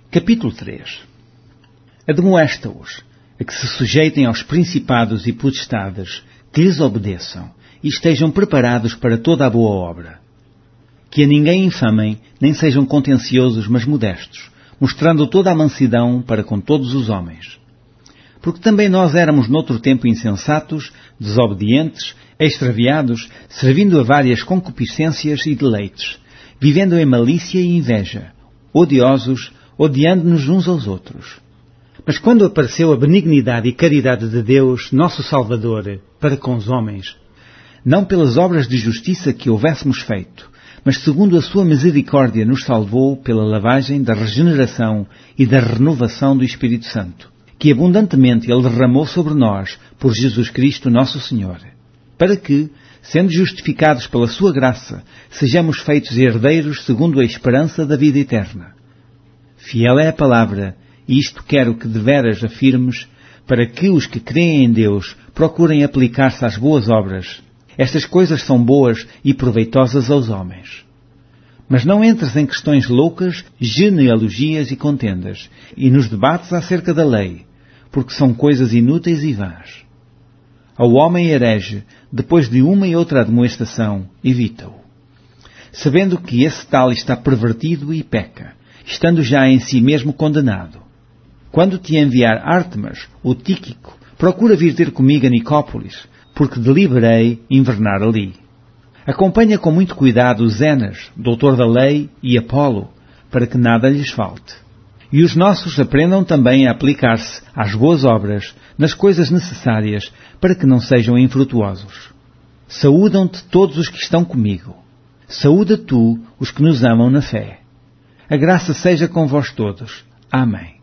Capítulo 3. Admoesta-os a que se sujeitem aos principados e potestades, que lhes obedeçam e estejam preparados para toda a boa obra. Que a ninguém infamem, nem sejam contenciosos, mas modestos, mostrando toda a mansidão para com todos os homens. Porque também nós éramos noutro tempo insensatos, desobedientes, extraviados, servindo a várias concupiscências e deleites, vivendo em malícia e inveja, odiosos, odiando-nos uns aos outros. Mas quando apareceu a benignidade e caridade de Deus, nosso Salvador, para com os homens, não pelas obras de justiça que houvéssemos feito, mas segundo a sua misericórdia nos salvou pela lavagem da regeneração e da renovação do Espírito Santo, que abundantemente Ele derramou sobre nós por Jesus Cristo nosso Senhor, para que, sendo justificados pela sua graça, sejamos feitos herdeiros segundo a esperança da vida eterna. Fiel é a palavra, e isto quero que deveras afirmes, para que os que creem em Deus procurem aplicar-se às boas obras. Estas coisas são boas e proveitosas aos homens. Mas não entres em questões loucas, genealogias e contendas, e nos debates acerca da lei, porque são coisas inúteis e vãs. Ao homem herege, depois de uma e outra admoestação, evita-o, sabendo que esse tal está pervertido e peca, estando já em si mesmo condenado. Quando te enviar Ártemas, ou Tíquico, procura vir ter comigo a Nicópolis, porque deliberei invernar ali. Acompanha com muito cuidado Zenas, doutor da lei, e Apolo, para que nada lhes falte. E os nossos aprendam também a aplicar-se às boas obras, nas coisas necessárias, para que não sejam infrutuosos. Saúdam-te todos os que estão comigo. Saúda tu os que nos amam na fé. A graça seja com vós todos. Amém.